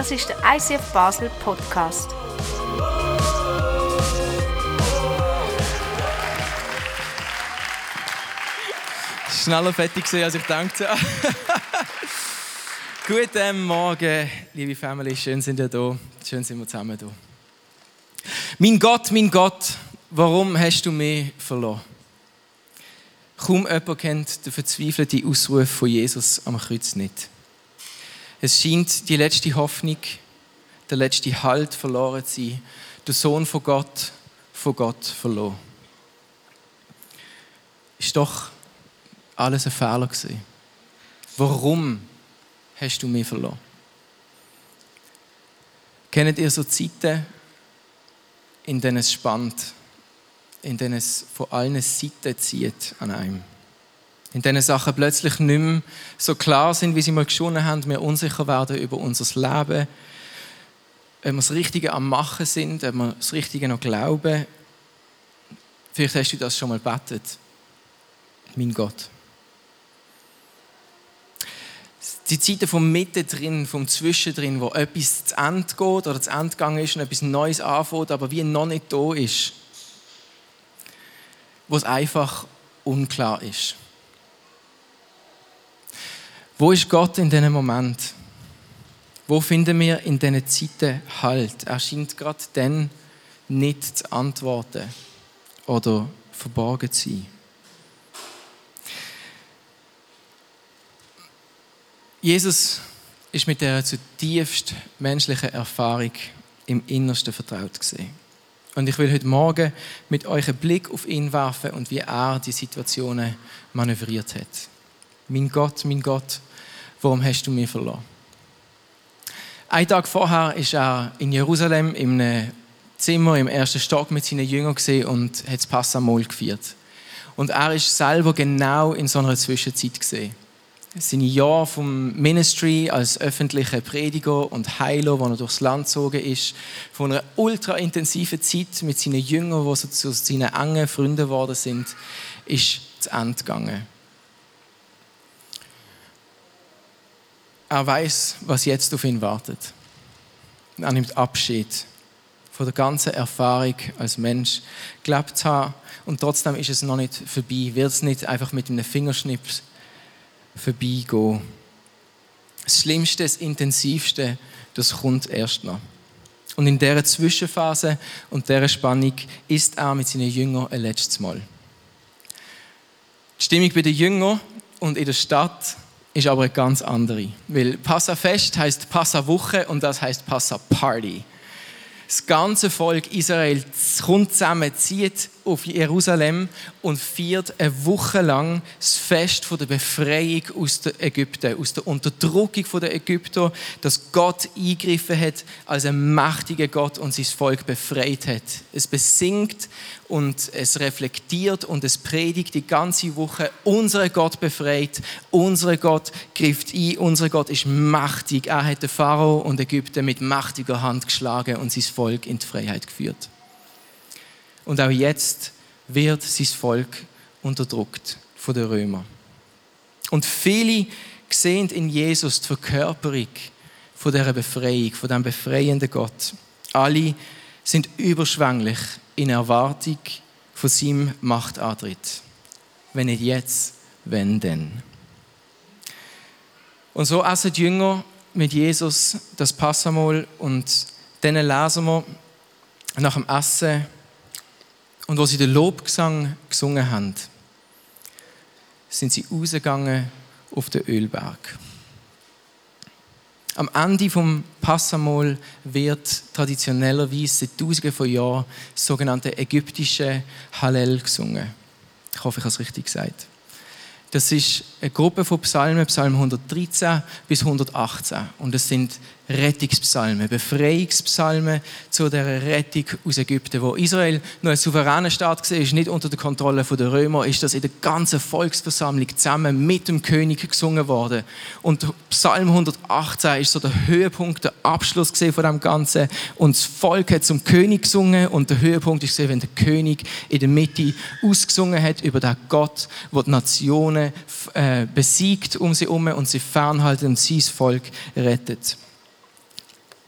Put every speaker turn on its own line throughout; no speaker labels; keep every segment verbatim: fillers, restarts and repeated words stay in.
Das ist der I C F Basel Podcast.
Schneller fertig gewesen, als ich dachte. Guten Morgen, liebe Family. Schön sind ihr da. Schön sind wir zusammen da. Mein Gott, mein Gott, warum hast du mich verloren? Kaum jemand kennt den verzweifelten Ausruf von Jesus am Kreuz nicht. Es scheint die letzte Hoffnung, der letzte Halt verloren zu sein. Der Sohn von Gott, von Gott verloren. Ist doch alles ein Fehler gewesen. Warum hast du mich verloren? Kennt ihr so Zeiten, in denen es spannt, in denen es von allen Seiten zieht an einem? In denen Sachen plötzlich nicht mehr so klar sind, wie sie mal geschonnen haben, wir unsicher werden über unser Leben, ob wir das Richtige am Machen sind, ob wir das Richtige noch glauben. Vielleicht hast du das schon mal gebetet. Mein Gott. Die Zeiten vom Mittendrin, vom Zwischendrin, wo etwas zu Ende geht oder zu Ende gegangen ist und etwas Neues anfängt, aber wie noch nicht da ist. Wo es einfach unklar ist. Wo ist Gott in diesem Moment? Wo finden wir in diesen Zeiten Halt? Er scheint gerade dann nicht zu antworten oder verborgen zu sein. Jesus ist mit dieser zutiefst menschlichen Erfahrung im Innersten vertraut gewesen. Und ich will heute Morgen mit euch einen Blick auf ihn werfen und wie er die Situationen manövriert hat. Mein Gott, mein Gott, warum hast du mich verloren? Einen Tag vorher war er in Jerusalem in einem Zimmer im ersten Stock mit seinen Jüngern und hat das Passamol gefeiert. Und er ist selber genau in so einer Zwischenzeit gesehen. Seine Jahre vom Ministry als öffentlicher Prediger und Heiler, wo er durchs Land gezogen ist, von einer ultra intensiven Zeit mit seinen Jüngern, die so zu seinen engen Freunden geworden sind, ist zu Ende gegangen. Er weiß, was jetzt auf ihn wartet. Er nimmt Abschied von der ganzen Erfahrung als Mensch gelebt zu haben. Und trotzdem ist es noch nicht vorbei. Wird es nicht einfach mit einem Fingerschnips vorbeigehen. Das Schlimmste, das Intensivste, das kommt erst noch. Und in dieser Zwischenphase und dieser Spannung ist er mit seinen Jüngern ein letztes Mal. Die Stimmung bei den Jüngern und in der Stadt ist aber eine ganz andere. Weil Passafest heisst Passawoche und das heisst Passaparty. Das ganze Volk Israel kommt zusammen, zieht auf Jerusalem und feiert eine Woche lang das Fest der Befreiung aus Ägypten, aus der Unterdrückung der Ägypter, dass Gott eingegriffen hat als ein mächtiger Gott und sein Volk befreit hat. Es besingt und es reflektiert und es predigt die ganze Woche, unser Gott befreit, unser Gott greift ein, unser Gott ist mächtig. Er hat den Pharao und Ägypten mit mächtiger Hand geschlagen und sein Volk in die Freiheit geführt. Und auch jetzt wird sein Volk unterdrückt von den Römern. Und viele sehen in Jesus die Verkörperung von dieser Befreiung, von diesem befreienden Gott. Alle sind überschwänglich in Erwartung von seinem Machtantritt. Wenn nicht jetzt, wenn denn? Und so essen die Jünger mit Jesus das Passamol und dann lesen wir nach dem Essen und wo sie den Lobgesang gesungen haben, sind sie rausgegangen auf den Ölberg. Am Ende vom Passamol wird traditionellerweise seit Tausenden von Jahren das sogenannte ägyptische Hallel gesungen. Ich hoffe, ich habe es richtig gesagt. Das ist eine Gruppe von Psalmen, Psalm hundertdreizehn bis hundertachtzehn. Und es sind Rettungspsalmen, Befreiungspsalmen zu der Rettung aus Ägypten. Wo Israel noch ein souveräner Staat war, nicht unter der Kontrolle der Römer, ist das in der ganzen Volksversammlung zusammen mit dem König gesungen worden. Und Psalm hundertachtzehn ist so der Höhepunkt, der Abschluss von dem Ganzen. Und das Volk hat zum König gesungen und der Höhepunkt ist, wenn der König in der Mitte ausgesungen hat über den Gott, der die Nationen äh, besiegt um sie herum und sie fernhalten und sein Volk rettet.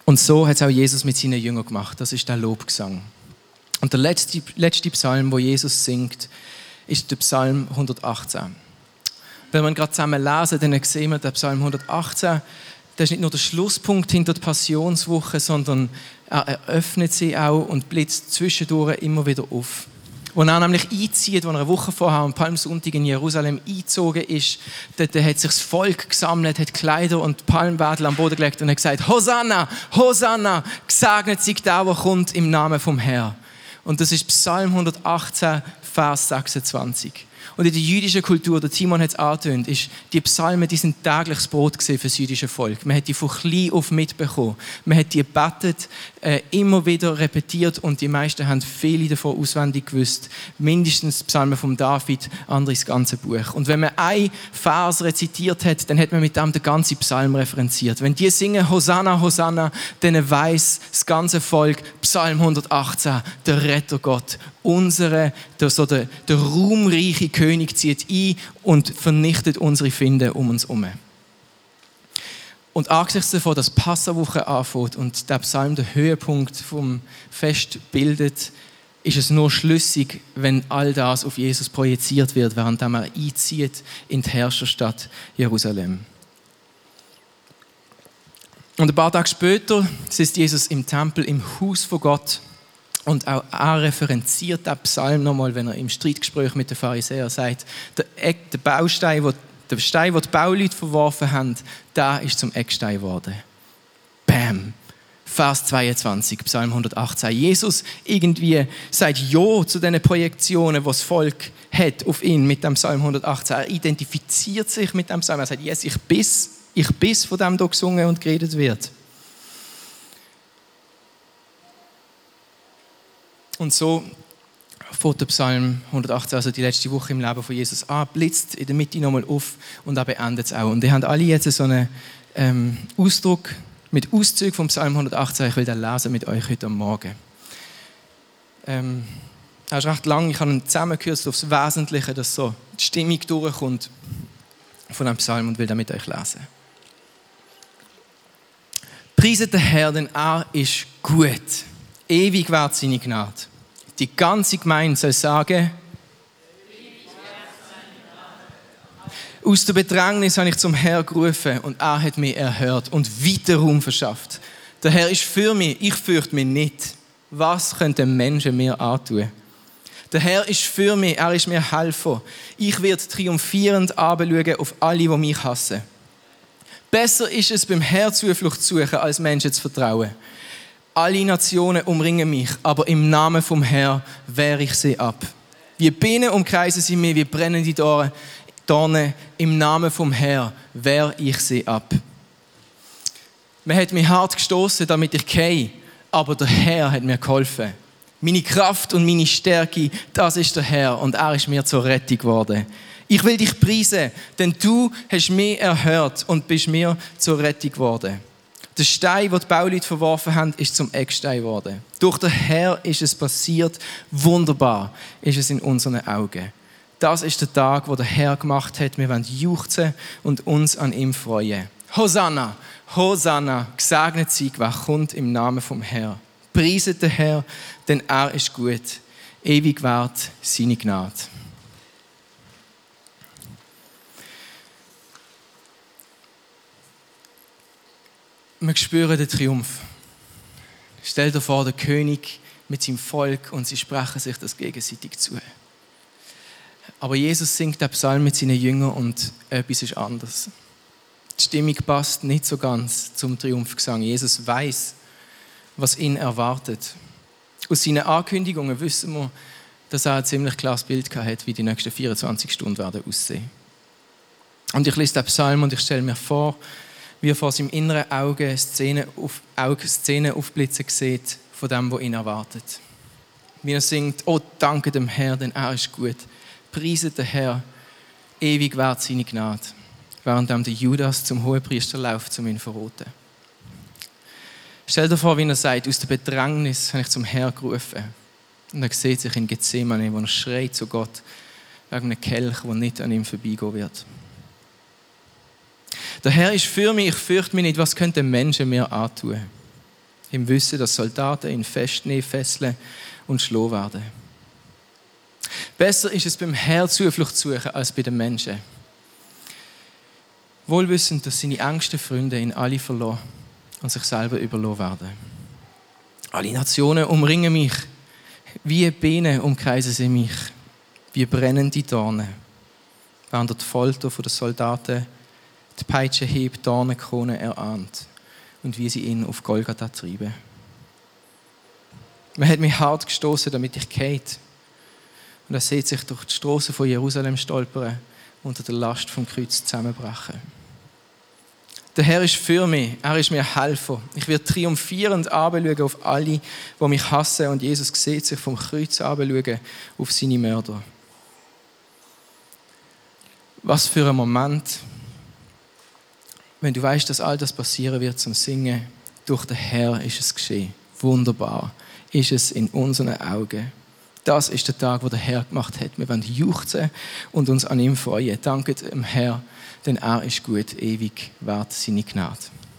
Und so hat es auch Jesus mit seinen Jüngern gemacht. Das ist der Lobgesang. Und der letzte, letzte Psalm, wo Jesus singt, ist der Psalm hundertachtzehn. Wenn wir gerade zusammen lesen, dann sehen wir den Psalm hundertachtzehn. Das ist nicht nur der Schlusspunkt hinter der Passionswoche, sondern er eröffnet sie auch und blitzt zwischendurch immer wieder auf. Als er nämlich einzieht, als er eine Woche vorher am Palmsonntag in Jerusalem eingezogen ist, dort hat sich das Volk gesammelt, hat Kleider und Palmwedel am Boden gelegt und hat gesagt: Hosanna, Hosanna, gesegnet sei der, der kommt im Namen vom Herrn. Und das ist Psalm hundertachtzehn, Vers sechsundzwanzig. Und in der jüdischen Kultur, der Timon hat es angetönt, ist die Psalmen, die sind tägliches Brot gewesen für das jüdische Volk. Man hat die von klein auf mitbekommen. Man hat die gebetet, äh, immer wieder repetiert und die meisten haben viele davon auswendig gewusst. Mindestens die Psalmen von David, andere das ganze Buch. Und wenn man einen Vers rezitiert hat, dann hat man mit dem den ganzen Psalm referenziert. Wenn die singen Hosanna, Hosanna, dann weiss das ganze Volk Psalm hundertachtzehn, der Retter Gott. Unsere, der, so der, der ruhmreiche König zieht ein und vernichtet unsere Feinde um uns herum. Und angesichts davon, dass Passawoche anfängt und der Psalm den Höhepunkt vom Fest bildet, ist es nur schlüssig, wenn all das auf Jesus projiziert wird, während er einzieht in die Herrscherstadt Jerusalem. Und ein paar Tage später sitzt Jesus im Tempel, im Haus von Gott. Und auch er referenziert den Psalm nochmal, wenn er im Streitgespräch mit den Pharisäern sagt, der, Eck, der Baustein, wo, der Stein, den die Bauleute verworfen haben, der ist zum Eckstein geworden. Bam! Vers zweiundzwanzig, Psalm hundertachtzehn. Jesus irgendwie sagt Ja zu diesen Projektionen, die das Volk hat auf ihn mit dem Psalm hundertachtzehn. Er identifiziert sich mit dem Psalm. Er sagt, yes, ich bis, ich bis von dem hier gesungen und geredet wird. Und so fängt der Psalm hundertachtzehn, also die letzte Woche im Leben von Jesus an, blitzt in der Mitte nochmal auf und dann beendet es auch. Und die haben alle jetzt so einen ähm, Ausdruck mit Auszügen vom Psalm hundertachtzehn. Ich will den lesen mit euch heute Morgen. Ähm, er ist recht lang, ich habe ihn zusammengekürzt aufs Wesentliche, dass so die Stimmung durchkommt von dem Psalm und will den mit euch lesen. Preiset den Herrn, denn er ist gut. Ewig währt seine Gnade. Die ganze Gemeinde soll sagen: Aus der Bedrängnis habe ich zum Herrn gerufen und er hat mich erhört und weiter Raum verschafft. Der Herr ist für mich, ich fürchte mich nicht. Was könnten Menschen mir antun? Der Herr ist für mich, er ist mir Helfer. Ich werde triumphierend herabschauen auf alle, die mich hassen. Besser ist es, beim Herrn Zuflucht zu suchen, als Menschen zu vertrauen. Alle Nationen umringen mich, aber im Namen vom Herrn wehre ich sie ab. Wie Bienen umkreisen sie mich, wie brennende Dornen. Im Namen vom Herrn wehre ich sie ab. Man hat mich hart gestoßen, damit ich gehe, aber der Herr hat mir geholfen. Meine Kraft und meine Stärke, das ist der Herr und er ist mir zur Rettung geworden. Ich will dich preisen, denn du hast mich erhört und bist mir zur Rettung geworden. Der Stein, den die Bauleute verworfen haben, ist zum Eckstein geworden. Durch den Herr ist es passiert. Wunderbar ist es in unseren Augen. Das ist der Tag, wo der Herr gemacht hat. Wir wollen juchzen und uns an ihm freuen. Hosanna, Hosanna, gesegnet sei, wer kommt im Namen vom Herrn. Preiset den Herr, denn er ist gut. Ewig währt seine Gnade. Wir spüren den Triumph. Stell dir vor, der König mit seinem Volk und sie sprechen sich das gegenseitig zu. Aber Jesus singt den Psalm mit seinen Jüngern und etwas ist anders. Die Stimmung passt nicht so ganz zum Triumphgesang. Jesus weiß, was ihn erwartet. Aus seinen Ankündigungen wissen wir, dass er ein ziemlich klares Bild hat, wie die nächsten vierundzwanzig Stunden werden aussehen. Und ich lese den Psalm und ich stelle mir vor, wie er vor seinem inneren Auge Szenen, auf, Auge Szenen aufblitzen sieht von dem, was ihn erwartet. Wie er singt: Oh, danke dem Herrn, denn er ist gut. Preiset den Herr, ewig währt seine Gnade. Während der Judas zum Hohepriester läuft, um ihn zu verraten. Stell dir vor, wie er sagt: Aus der Bedrängnis habe ich zum Herrn gerufen. Und er sieht sich in Gethsemane, wo er schreit zu Gott wegen einem Kelch, der nicht an ihm vorbeigehen wird. Der Herr ist für mich, ich fürchte mich nicht, was könnten Menschen mir antun? Im Wissen, dass Soldaten ihn festnehmen, fesseln und schlagen werden. Besser ist es beim Herrn Zuflucht zu suchen als bei den Menschen. Wohlwissend, dass seine engsten Freunde ihn alle verloren und sich selber überlassen werden. Alle Nationen umringen mich, wie Bienen umkreisen sie mich, wie brennende Dornen. Während die Folter der Soldaten die Peitschenhiebe, Dornenkrone erahnt und wie sie ihn auf Golgatha treiben. Man hat mich hart gestoßen, damit ich geht. Und er sieht sich durch die Straßen von Jerusalem stolpern, unter der Last vom Kreuz zusammenbrechen. Der Herr ist für mich, er ist mir Helfer. Ich werde triumphierend herabschauen auf alle, die mich hassen. Und Jesus sieht sich vom Kreuz herabschauen auf seine Mörder. Was für ein Moment, wenn du weißt, dass all das passieren wird zum Singen. Durch den Herr ist es geschehen. Wunderbar ist es in unseren Augen. Das ist der Tag, wo der Herr gemacht hat. Wir wollen juchzen und uns an ihm freuen. Danket dem Herr, denn er ist gut, ewig wert seine Gnade.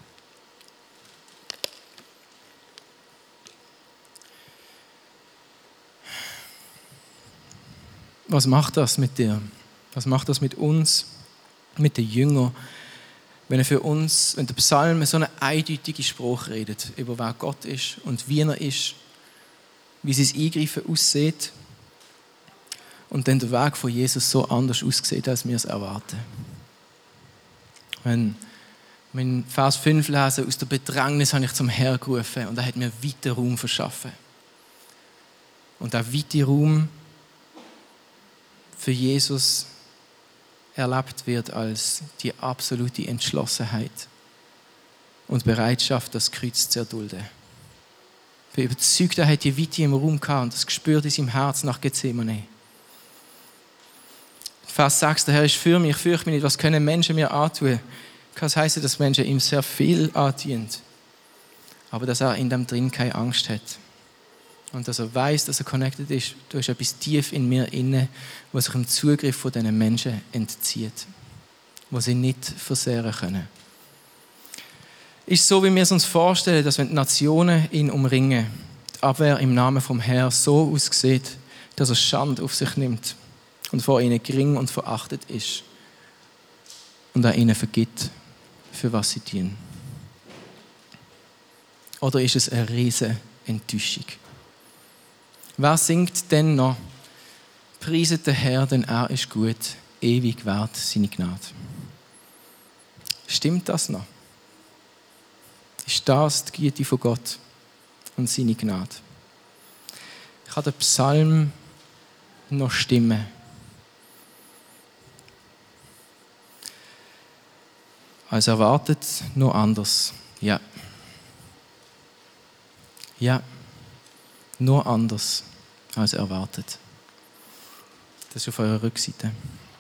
Was macht das mit dir? Was macht das mit uns, mit den Jüngern, wenn er für uns, wenn der Psalm so eine eindeutige Sprache redet, über wer Gott ist und wie er ist, wie sein Eingreifen aussieht und dann der Weg von Jesus so anders aussieht, als wir es erwarten. Wenn wir in Vers fünf lesen, aus der Bedrängnis habe ich zum Herrn gerufen und er hat mir weiten Raum verschaffen. Und der weite Raum für Jesus erlebt wird als die absolute Entschlossenheit und Bereitschaft, das Kreuz zu erdulden. Ich bin überzeugt, er hat die Weite im Raum gehabt und das gespürt in seinem Herz nach Gethsemane. Vers sechs, der Herr ist für mich, ich fürchte mich nicht, was können Menschen mir antun? Das heisst, dass Menschen ihm sehr viel antun, aber dass er in dem drin keine Angst hat. Und dass er weiß, dass er connected ist, da ist etwas tief in mir inne, was sich im Zugriff von diesen Menschen entzieht, wo sie nicht versehren können. Ist so, wie wir es uns vorstellen, dass wenn die Nationen ihn umringen, die Abwehr im Namen vom Herrn so aussieht, dass er Schande auf sich nimmt und vor ihnen gering und verachtet ist und er ihnen vergibt, für was sie tun. Oder ist es eine riesige Enttäuschung? Wer singt denn noch? Preiset den Herr, denn er ist gut, ewig wert seine Gnade. Stimmt das noch? Ist das die Güte von Gott und seine Gnade? Kann der Psalm noch stimmen? Als erwartet, nur anders. Ja. Ja. Nur anders als erwartet. Das ist auf eurer Rückseite.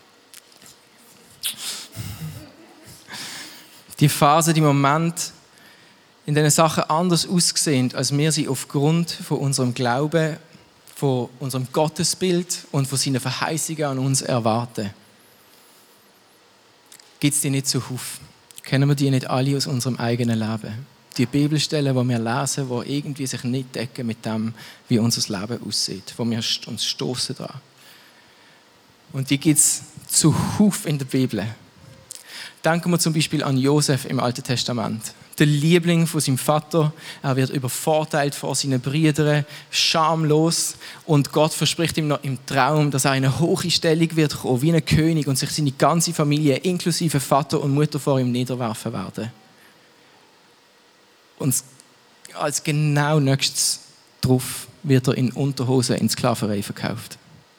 Die Phase, die Moment, in denen Sachen anders aussehen, als wir sie aufgrund von unserem Glauben, von unserem Gottesbild und von seinen Verheißungen an uns erwarten. Gibt es die nicht zuhauf? Kennen wir die nicht alle aus unserem eigenen Leben? Die Bibelstellen, die wir lesen, die irgendwie sich nicht decken mit dem, wie unser Leben aussieht, wo wir uns stoßen dran. Und die gibt es zuhauf in der Bibel. Denken wir zum Beispiel an Josef im Alten Testament. Der Liebling von seinem Vater. Er wird übervorteilt vor seinen Brüdern, schamlos. Und Gott verspricht ihm noch im Traum, dass er in eine hohe Stellung wird kommen, wie ein König und sich seine ganze Familie, inklusive Vater und Mutter, vor ihm niederwerfen werden. Und als genau nächstes drauf wird er in Unterhosen in Sklaverei verkauft.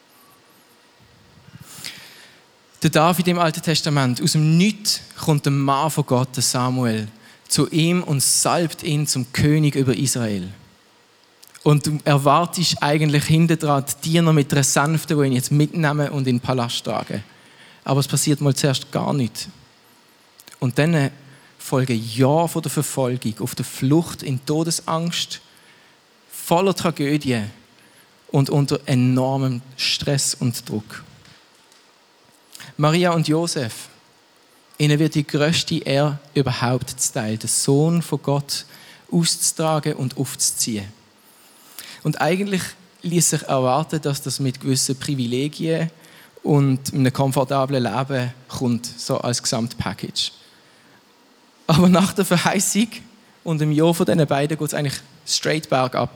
Der David im Alten Testament, aus dem Nichts kommt der Mann von Gott, der Samuel, zu ihm und salbt ihn zum König über Israel. Und du erwartest eigentlich hinten dran die Diener mit einer Sänfte, die ihn jetzt mitnehmen und in den Palast tragen. Aber es passiert mal zuerst gar nichts. Und dann folgen Jahre von der Verfolgung, auf der Flucht in Todesangst, voller Tragödie und unter enormem Stress und Druck. Maria und Josef, ihnen wird die grösste Ehre überhaupt zuteil, der Sohn von Gott auszutragen und aufzuziehen. Und eigentlich ließ sich erwarten, dass das mit gewissen Privilegien und einem komfortablen Leben kommt, so als Gesamtpackage. Aber nach der Verheißung und im Jahr von diesen beiden geht es eigentlich straight bergab.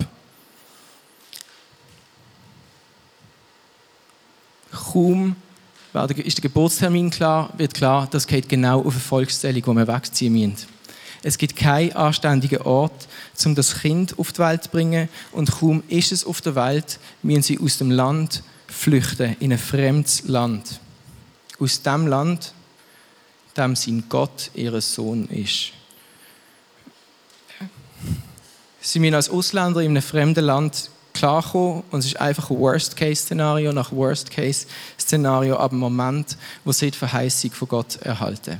Kaum ist der Geburtstermin klar, wird klar, das geht genau auf eine Volkszählung, wo wir wegziehen müssen. Es gibt keinen anständigen Ort, um das Kind auf die Welt zu bringen. Und kaum ist es auf der Welt, müssen sie aus dem Land flüchten, in ein fremdes Land. Aus dem Land, dem sein Gott ihr Sohn ist. Sie müssen als Ausländer in einem fremden Land klarkommen und es ist einfach ein Worst-Case-Szenario nach Worst-Case-Szenario ab dem Moment, wo sie die Verheißung von Gott erhalten.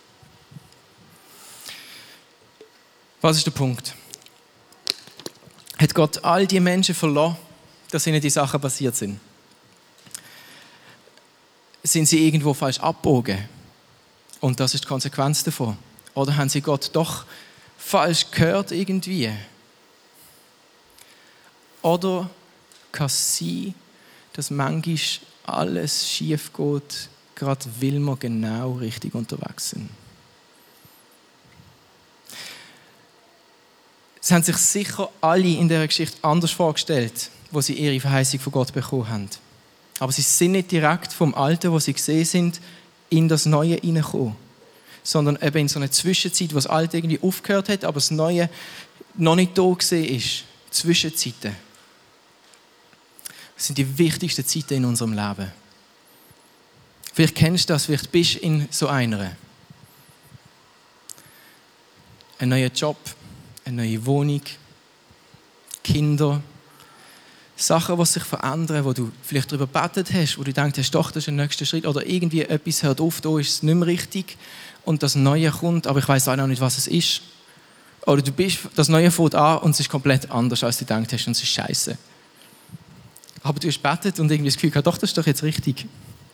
Was ist der Punkt? Hat Gott all die Menschen verloren, dass ihnen die Sachen passiert sind? Sind sie irgendwo falsch abgebogen? Und das ist die Konsequenz davon. Oder haben sie Gott doch falsch gehört irgendwie? Oder kann es sein, dass manchmal alles schief geht, gerade weil wir genau richtig unterwegs sind? Es haben sich sicher alle in dieser Geschichte anders vorgestellt, wo sie ihre Verheißung von Gott bekommen haben. Aber sie sind nicht direkt vom Alten, wo sie gesehen sind, in das Neue hineingekommen, sondern eben in so einer Zwischenzeit, wo das Alte irgendwie aufgehört hat, aber das Neue noch nicht da gesehen ist. Zwischenzeiten. Das sind die wichtigsten Zeiten in unserem Leben. Vielleicht kennst du das, vielleicht bist du in so einer. Ein neuer Job, eine neue Wohnung, Kinder, Sachen, die sich verändern, wo du vielleicht darüber gebetet hast, wo du denkst, hast, doch, das ist der nächste Schritt, oder irgendwie etwas hört auf, da ist es nicht mehr richtig und das Neue kommt, aber ich weiss auch noch nicht, was es ist. Oder du bist, das Neue fängt an und es ist komplett anders, als du gedacht hast und es ist scheiße. Aber du hast gebetet und irgendwie das Gefühl gehabt, doch, das ist doch jetzt richtig.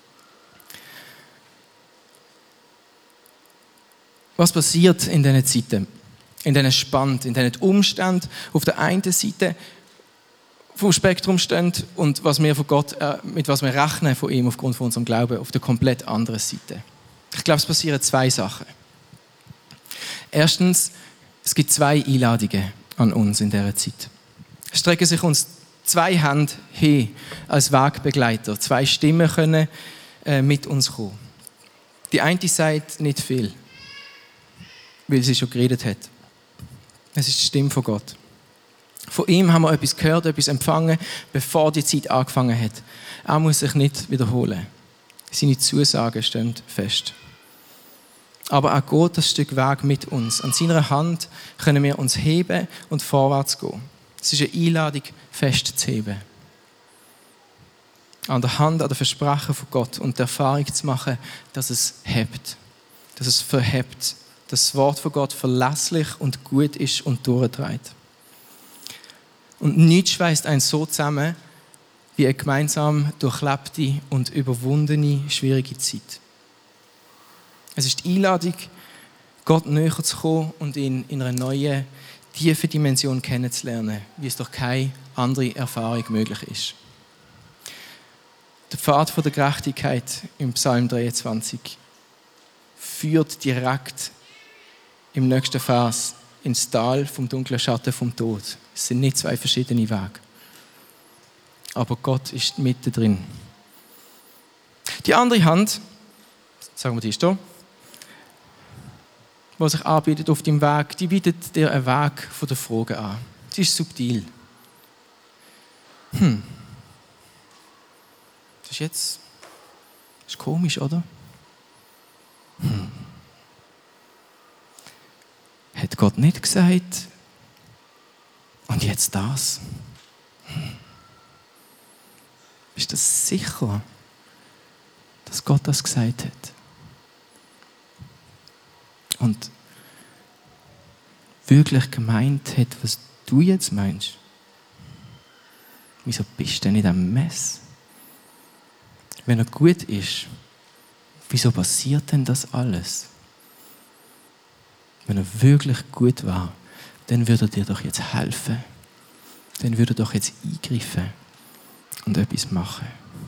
Was passiert in diesen Zeiten? In diesen Spannend, in diesen Umständen auf der einen Seite vom Spektrum stehen und was wir von Gott, äh, mit was wir rechnen von ihm aufgrund von unserem Glauben auf der komplett anderen Seite. Ich glaube, es passieren zwei Sachen. Erstens, es gibt zwei Einladungen an uns in dieser Zeit. Es strecken sich uns zwei Hände hin als Wegbegleiter. Zwei Stimmen können äh, mit uns kommen. Die eine sagt nicht viel, weil sie schon geredet hat. Es ist die Stimme von Gott. Von ihm haben wir etwas gehört, etwas empfangen, bevor die Zeit angefangen hat. Er muss sich nicht wiederholen. Seine Zusagen stehen fest. Aber er geht das Stück Weg mit uns. An seiner Hand können wir uns heben und vorwärts gehen. Es ist eine Einladung, festzuheben. An der Hand, an der Versprechen von Gott und der Erfahrung zu machen, dass es hebt, dass es verhebt, dass das Wort von Gott verlässlich und gut ist und durchträgt. Und nichts schweißt einen so zusammen wie eine gemeinsam durchlebte und überwundene, schwierige Zeit. Es ist die Einladung, Gott näher zu kommen und ihn in einer neuen, tiefen Dimension kennenzulernen, wie es durch keine andere Erfahrung möglich ist. Der Pfad der Gerechtigkeit im Psalm dreiundzwanzig führt direkt im nächsten Vers ins Tal vom dunklen Schatten vom Tod. Es sind nicht zwei verschiedene Wege. Aber Gott ist mitten drin. Die andere Hand, sagen wir die ist da, die sich anbietet auf deinem Weg, die bietet dir einen Weg von der Frage an. Sie ist subtil. Hm. Das ist jetzt das ist komisch, oder? Hm. Hat Gott nicht gesagt, und jetzt das? Hm. Bist du sicher, dass Gott das gesagt hat? Und wirklich gemeint hat, was du jetzt meinst? Wieso bist du denn in diesem Mess? Wenn er gut ist, wieso passiert denn das alles? Wenn er wirklich gut war, dann würde er dir doch jetzt helfen. Dann würde er doch jetzt eingreifen und etwas machen.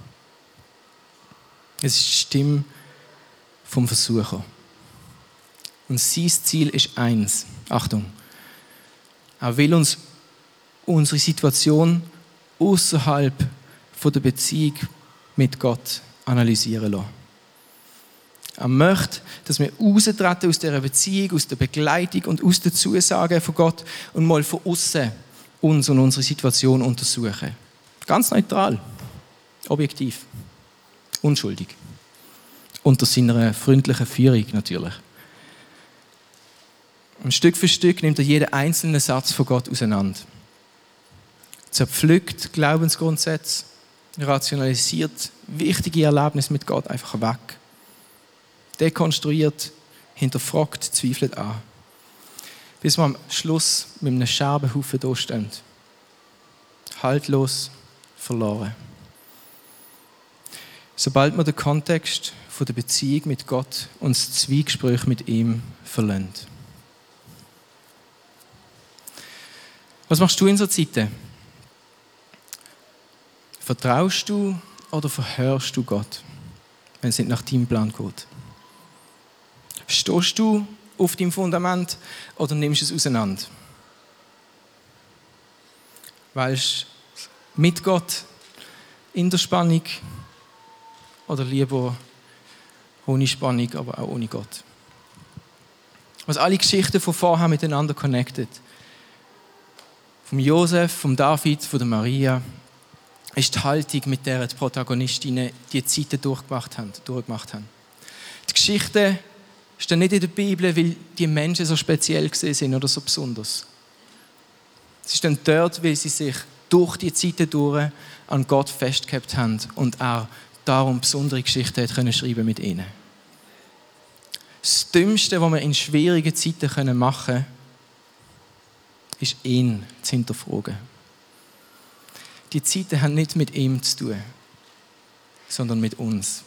Es ist die Stimme vom Versucher. Und sein Ziel ist eins. Achtung. Er will uns unsere Situation außerhalb von der Beziehung mit Gott analysieren lassen. Er möchte, dass wir raustreten aus dieser Beziehung, aus der Begleitung und aus der Zusage von Gott und mal von außen uns und unsere Situation untersuchen. Ganz neutral, objektiv, unschuldig. Unter seiner freundlichen Führung natürlich. Und Stück für Stück nimmt er jeden einzelnen Satz von Gott auseinander. Zerpflückt Glaubensgrundsätze, rationalisiert wichtige Erlebnisse mit Gott einfach weg. Dekonstruiert, hinterfragt, zweifelt an. Bis wir am Schluss mit einem Scherbenhaufen da stehen. Haltlos, verloren. Sobald wir den Kontext von der Beziehung mit Gott und das Zwiegespräch mit ihm verlassen. Was machst du in so Zeiten? Vertraust du oder verhörst du Gott, wenn es nicht nach deinem Plan geht? Stehst du auf deinem Fundament oder nimmst du es auseinander? Weilst du mit Gott in der Spannung oder lieber ohne Spannung, aber auch ohne Gott? Was alle Geschichten von vorher miteinander connected. Vom Josef, vom David, von der Maria, ist die Haltung, mit der die Protagonistinnen die Zeiten durchgemacht haben. Durchgemacht haben. Die Geschichte steht nicht in der Bibel, weil die Menschen so speziell gesehen sind oder so besonders. Sie stehen dort, weil sie sich durch die Zeiten durch an Gott festgehalten haben und er darum besondere Geschichten hat können schreiben mit ihnen. Das Dümmste, was wir in schwierigen Zeiten machen können, ist ihn zu hinterfragen. Die Zeiten haben nicht mit ihm zu tun, sondern mit uns.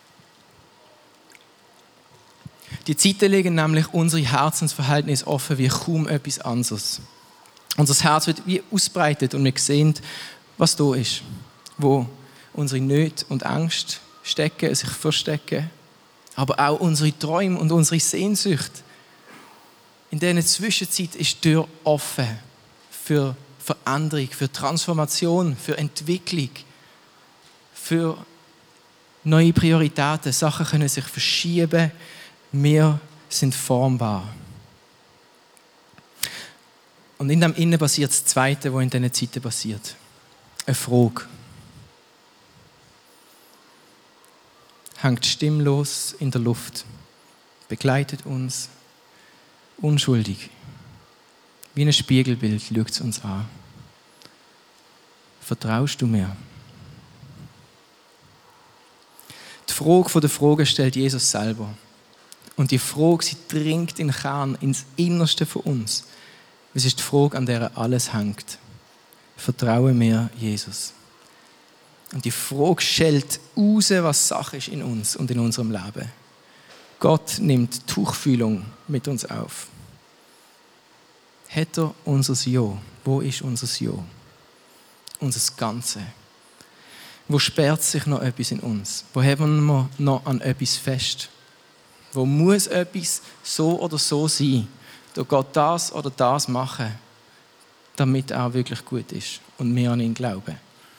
Die Zeiten legen nämlich unsere Herzensverhältnisse offen wie kaum etwas anderes. Unser Herz wird wie ausbreitet und wir sehen, was da ist, wo unsere Nöte und Ängste stecken, sich verstecken, aber auch unsere Träume und unsere Sehnsucht. In dieser Zwischenzeit ist die Tür offen für Veränderung, für Transformation, für Entwicklung, für neue Prioritäten. Sachen können sich verschieben, wir sind formbar. Und in dem Innen passiert das Zweite, was in diesen Zeiten passiert. Eine Frage. Hängt stimmlos in der Luft, begleitet uns, unschuldig. Wie ein Spiegelbild schaut es uns an. Vertraust du mir? Die Frage der Fragen stellt Jesus selber. Und die Frage, sie dringt in den Kern, ins Innerste von uns. Es ist die Frage, an der alles hängt. Vertraue mir, Jesus. Und die Frage schält raus, was Sache ist in uns und in unserem Leben. Gott nimmt Tuchfühlung mit uns auf. Hat er unser Ja? Wo ist unser Ja? Unser Ganze. Wo sperrt sich noch etwas in uns? Wo haben wir noch an etwas fest? Wo muss etwas so oder so sein? Da Gott das oder das machen, damit er wirklich gut ist und wir an ihn glauben.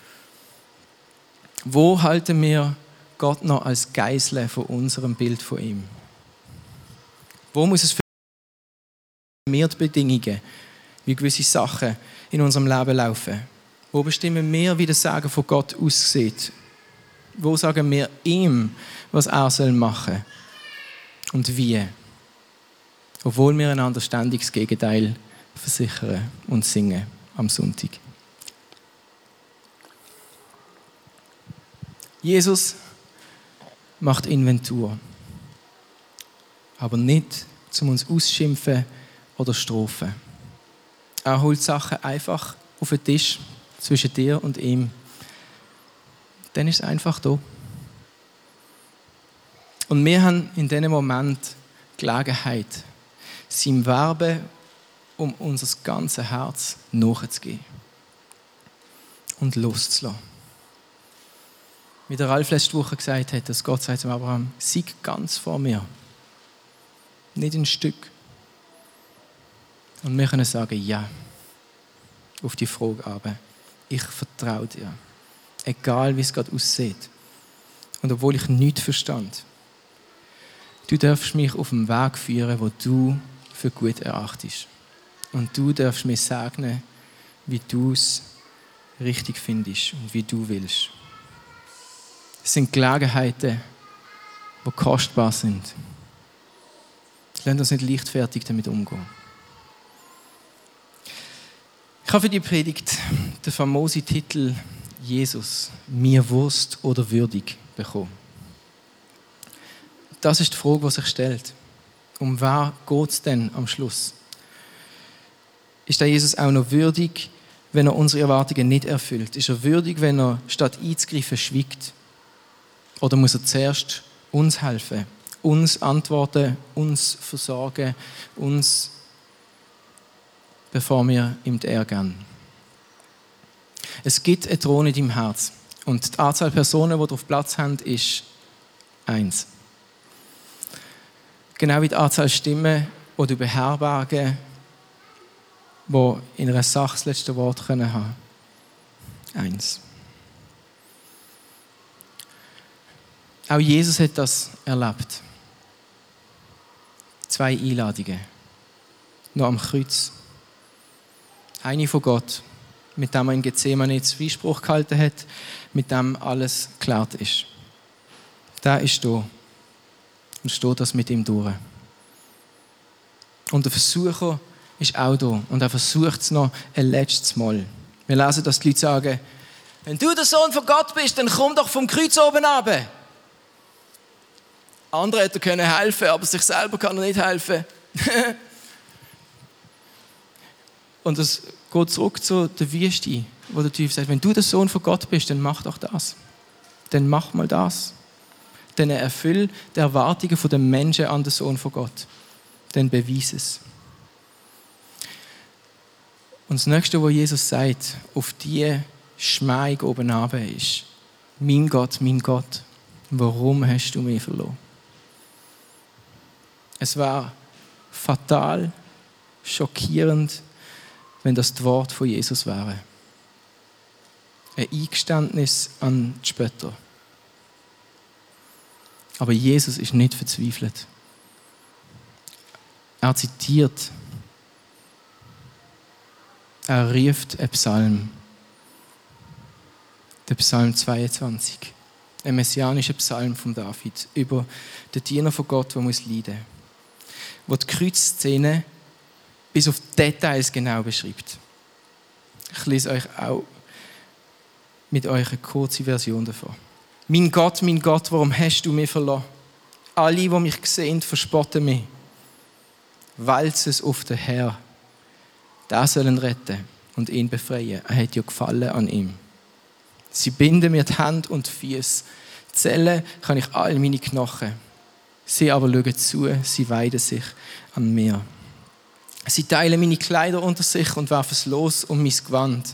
Wo halten wir Gott noch als Geisel von unserem Bild von ihm? Wo muss es für mehr die Bedingungen, wie gewisse Sachen in unserem Leben laufen? Wo bestimmen wir, wie das Sagen von Gott aussieht? Wo sagen wir ihm, was er soll machen und wie? Obwohl wir einander ständig das Gegenteil versichern und singen am Sonntag. Jesus macht Inventur, aber nicht, um uns ausschimpfen oder strafen. Er holt Sachen einfach auf den Tisch zwischen dir und ihm. Dann ist es einfach da. Und wir haben in diesem Moment Gelegenheit, seinem Werben um unser ganzes Herz nachzugeben und loszulassen. Wie der Ralf letzte Woche gesagt hat, dass Gott sagt zu Abraham, sieg ganz vor mir, nicht ein Stück. Und wir können sagen, ja, auf die Frage aber. Ich vertraue dir, egal wie es gerade aussieht. Und obwohl ich nichts verstand, du darfst mich auf den Weg führen, wo du für gut erachtest. Und du darfst mir segnen, wie du es richtig findest und wie du willst. Es sind Gelegenheiten, die kostbar sind. Lasst uns nicht leichtfertig damit umgehen. Ich habe für die Predigt den famosen Titel Jesus, mir Wurst oder würdig bekommen. Das ist die Frage, die sich stellt. Um wer geht es denn am Schluss? Ist der Jesus auch noch würdig, wenn er unsere Erwartungen nicht erfüllt? Ist er würdig, wenn er statt einzugreifen schweigt? Oder muss er zuerst uns helfen, uns antworten, uns versorgen, uns, bevor wir ihm die Ehre geben? Es gibt einen Thron in deinem Herz und die Anzahl Personen, die darauf Platz haben, ist eins. Genau wie die Anzahl Stimmen, die du beherbergen, die in einer Sache das letzte Wort haben können. Eins. Auch Jesus hat das erlebt. Zwei Einladungen. Noch am Kreuz. Eine von Gott, mit dem er in Gethsemane Zweispruch gehalten hat, mit dem alles geklärt ist. Der ist da und steht das mit ihm durch. Und der Versucher ist auch da und er versucht es noch ein letztes Mal. Wir lesen, dass die Leute sagen, wenn du der Sohn von Gott bist, dann komm doch vom Kreuz oben runter. Andere hätten können helfen, aber sich selber kann er nicht helfen. Und es geht zurück zu der Wüste, wo der Typ sagt, wenn du der Sohn von Gott bist, dann mach doch das. Dann mach mal das. Dann erfüll die Erwartungen der Menschen an den Sohn von Gott. Dann beweis es. Und das Nächste, was Jesus sagt, auf die Schmeig oben runter ist, mein Gott, mein Gott, warum hast du mich verloren? Es war fatal, schockierend, wenn das die Worte von Jesus wären. Ein Eingeständnis an die Spötter. Aber Jesus ist nicht verzweifelt. Er zitiert, er rieft einen Psalm, den Psalm zweiundzwanzig, ein messianischer Psalm von David, über den Diener von Gott, der muss leiden muss, wo die Kreuzszene bis auf Details genau beschreibt. Ich lese euch auch mit euch eine kurze Version davon. Mein Gott, mein Gott, warum hast du mich verlassen? Alle, die mich sehen, verspotten mich. Walz es auf den Herr. Der soll ihn retten und ihn befreien. Er hat ja Gefallen an ihm. Sie binden mir die Hände und die Füße. Zählen kann ich all meine Knochen. Sie aber schauen zu, sie weiden sich an mir. Sie teilen meine Kleider unter sich und werfen es los um mein Gewand.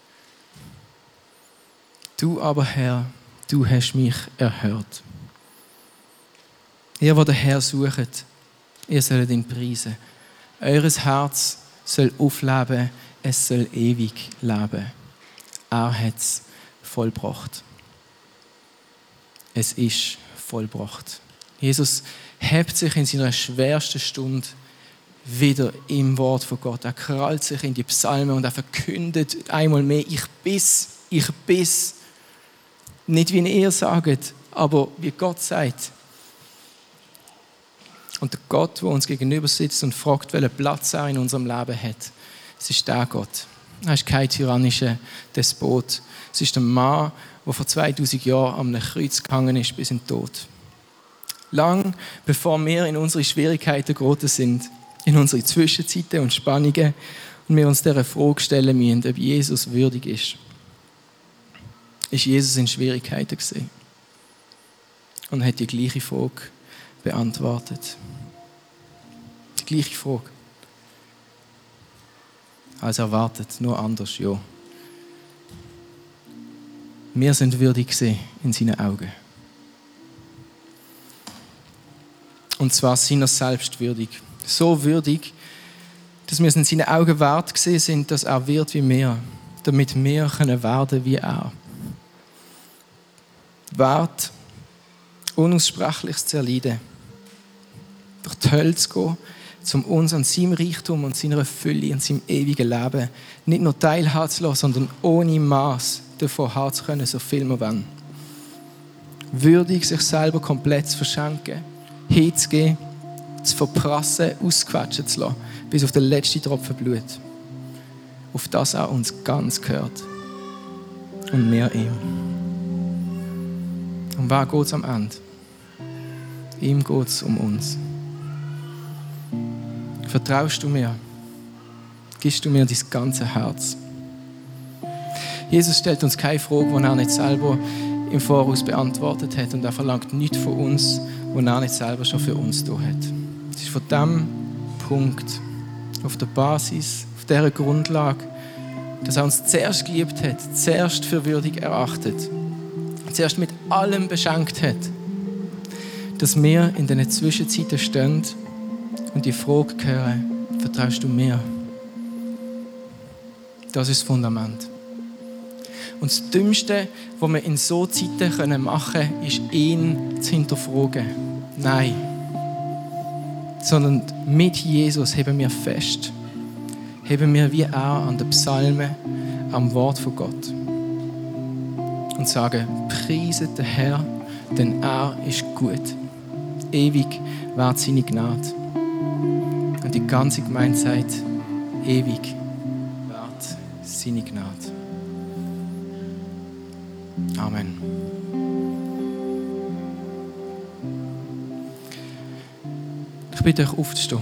Du aber, Herr, du hast mich erhört. Ihr, die den Herrn sucht, ihr sollt ihn preisen. Eures Herz soll aufleben, es soll ewig leben. Er hat es vollbracht. Es ist vollbracht. Jesus hebt sich in seiner schwersten Stunde wieder im Wort von Gott. Er krallt sich in die Psalmen und er verkündet einmal mehr, ich bin's, ich bin's. Nicht wie ihr sagt, aber wie Gott sagt. Und der Gott, der uns gegenüber sitzt und fragt, welchen Platz er in unserem Leben hat, es ist der Gott. Er ist kein tyrannischer Despot. Es ist der Mann, der vor zweitausend Jahren am Kreuz gehangen ist bis in den Tod. Lang bevor wir in unsere Schwierigkeiten geraten sind, in unsere Zwischenzeiten und Spannungen und wir uns dieser Frage stellen müssen, ob Jesus würdig ist, ist Jesus in Schwierigkeiten gewesen und hat die gleiche Frage beantwortet. Die gleiche Frage. als erwartet, nur anders, ja. Wir sind würdig gesehen in seinen Augen. Und zwar seiner selbst würdig. So würdig, dass wir es in seinen Augen wert gesehen sind, dass er wird wie wir, damit wir können werden wie er. Wert, Unaussprechliches zu erleiden, durch die Hölle zu gehen, um uns an seinem Reichtum und seiner Fülle und seinem ewigen Leben nicht nur teilhaben zu lassen, sondern ohne Maß davon haben zu können, so viel wir wollen. Würdig, sich selber komplett zu verschenken, hinzugehen, zu verprassen, ausquetschen zu lassen, bis auf den letzten Tropfen Blut. Auf das er uns ganz gehört. Und wir ihm. Um wer geht es am Ende? Ihm geht es um uns. Vertraust du mir? Gibst du mir dein ganze Herz? Jesus stellt uns keine Frage, die er nicht selber im Voraus beantwortet hat. Und er verlangt nichts von uns, was er nicht selber schon für uns getan hat. Es ist von diesem Punkt, auf der Basis, auf dieser Grundlage, dass er uns zuerst geliebt hat, zuerst für würdig erachtet, zuerst mit allem beschenkt hat, dass wir in diesen Zwischenzeiten stehen und die Frage hören, vertraust du mir? Das ist das Fundament. Und das Dümmste, was wir in so Zeiten machen können, ist, ihn zu hinterfragen. Nein. Sondern mit Jesus heben wir fest. Heben wir wie er an den Psalmen, am Wort von Gott. Und sagen, preiset den Herr, denn er ist gut. Ewig währt seine Gnade. Und die ganze Gemeinde sagt, ewig währt seine Gnade. Amen. Ich bitte euch aufzustehen.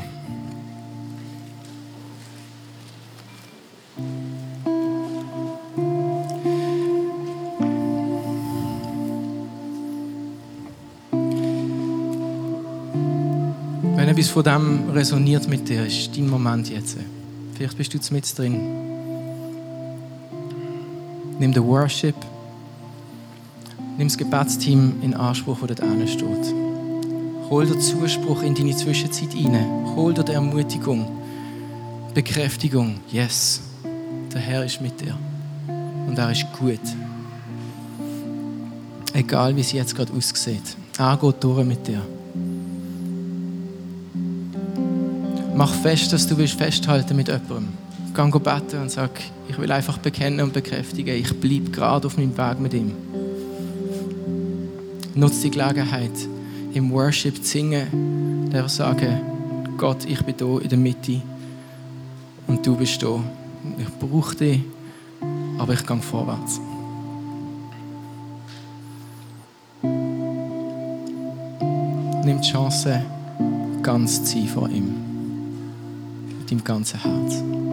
Wenn etwas von dem resoniert mit dir, ist dein Moment jetzt. Vielleicht bist du mit drin. Nimm den Worship. Nimm das Gebetsteam in Anspruch, das dort hinten steht. Hol dir Zuspruch in deine Zwischenzeit rein. Hol dir die Ermutigung, Bekräftigung. Yes, der Herr ist mit dir. Und er ist gut. Egal, wie es jetzt gerade aussieht. Er geht durch mit dir. Mach fest, dass du willst festhalten mit jemandem. Geh beten und sag, ich will einfach bekennen und bekräftigen, ich bleibe gerade auf meinem Weg mit ihm. Nutze die Gelegenheit, im Worship zu singen, der sagen, Gott, ich bin hier in der Mitte und du bist da. Ich brauche dich, aber ich gehe vorwärts. Nimm die Chance, ganz zu sein vor ihm. Mit deinem ganzen Herz.